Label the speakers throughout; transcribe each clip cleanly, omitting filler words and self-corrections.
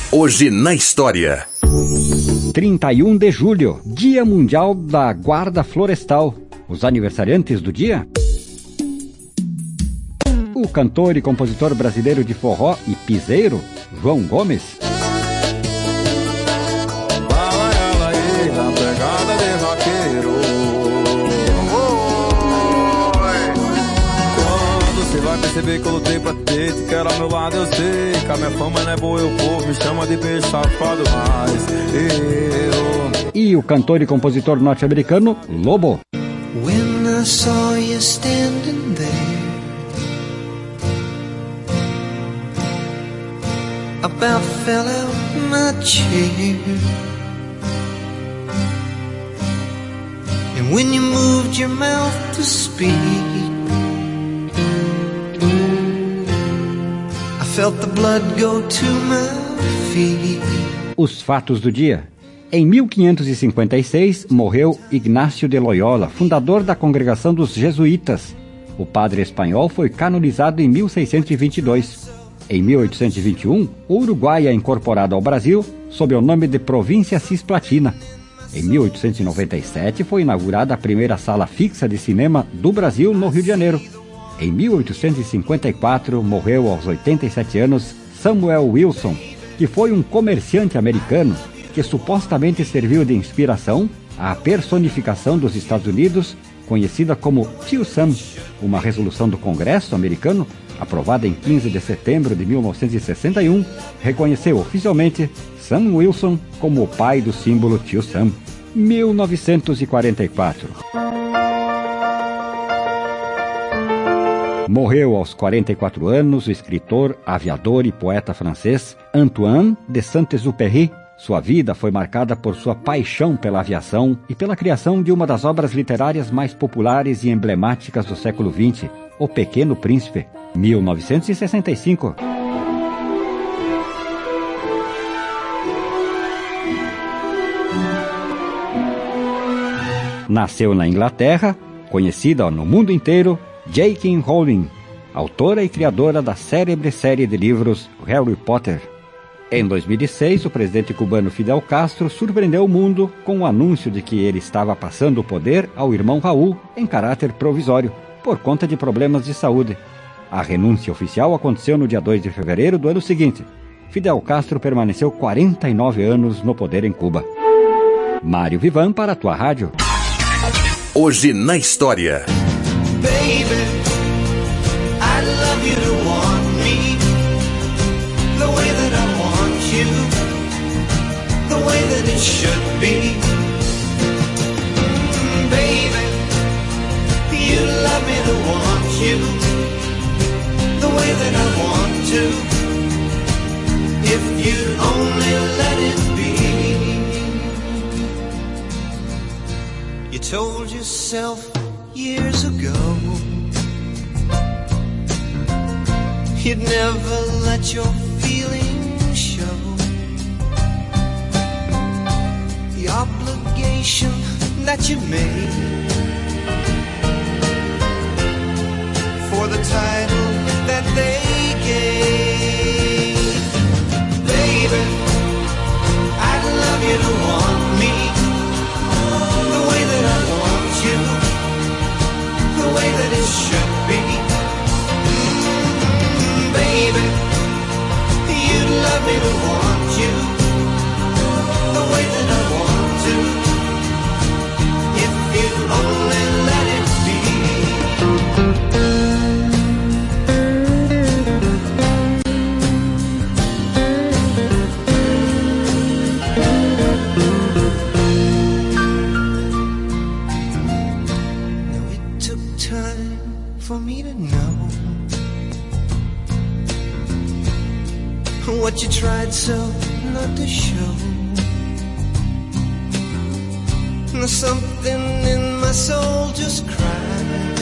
Speaker 1: Hoje na história.
Speaker 2: 31 de julho, Dia Mundial da Guarda Florestal. Os aniversariantes do dia: o cantor e compositor brasileiro de forró e piseiro, João Gomes.
Speaker 3: Na pegada de vaqueiro. Quando você vai perceber que eu lutei pra ter, te quero ao meu lado, eu sei que a minha fama não é boa, o povo me chama de peixe safado, mas eu...
Speaker 2: E o cantor e compositor norte-americano, Lobo.
Speaker 4: When I saw you standing there, about fell out my chair. And when you moved your mouth to speak, I felt the blood go to my feet.
Speaker 2: Os fatos do dia. Em 1556, morreu Ignácio de Loyola, fundador da Congregação dos Jesuítas. O padre espanhol foi canonizado em 1622. Em 1821, o Uruguai é incorporado ao Brasil sob o nome de Província Cisplatina. Em 1897, foi inaugurada a primeira sala fixa de cinema do Brasil no Rio de Janeiro. Em 1854, morreu aos 87 anos Samuel Wilson, que foi um comerciante americano que supostamente serviu de inspiração à personificação dos Estados Unidos, conhecida como Tio Sam. Uma resolução do Congresso americano, aprovada em 15 de setembro de 1961, reconheceu oficialmente Sam Wilson como o pai do símbolo Tio Sam. 1944. Morreu aos 44 anos o escritor, aviador e poeta francês Antoine de Saint-Exupéry. Sua vida foi marcada por sua paixão pela aviação e pela criação de uma das obras literárias mais populares e emblemáticas do século XX, O Pequeno Príncipe, 1965. Nasceu na Inglaterra, conhecida no mundo inteiro, J.K. Rowling, autora e criadora da célebre série de livros Harry Potter. Em 2006, o presidente cubano Fidel Castro surpreendeu o mundo com o anúncio de que ele estava passando o poder ao irmão Raul em caráter provisório, por conta de problemas de saúde. A renúncia oficial aconteceu no dia 2 de fevereiro do ano seguinte. Fidel Castro permaneceu 49 anos no poder em Cuba. Mário Vivan para a tua rádio.
Speaker 1: Hoje na história.
Speaker 4: Baby, I'd love you to want me the way that I want you, the way that it should be. Baby, you love me to want you the way that I want to, if you'd only let it be. You told yourself years ago you'd never let your feelings show. The obligation that you made for the title that they gave. Baby, I'd love you to want me the way that I want you, the way that it should be. Baby, you'd love me to want you the way that I want to, if you'd only let it be. Now it took time for me to know what you tried so not to show. There's something in my soul just cried.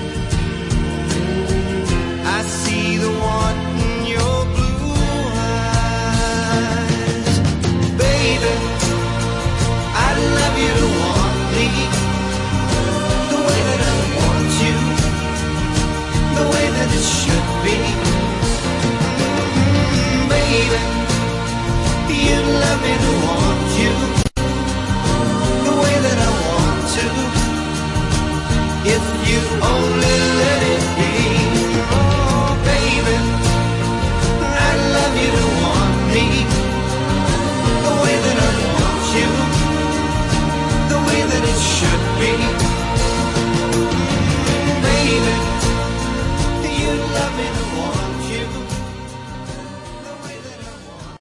Speaker 4: I see the want in your blue eyes. Baby, I'd love you to want me the way that I want you, the way that it should be. Baby, If you only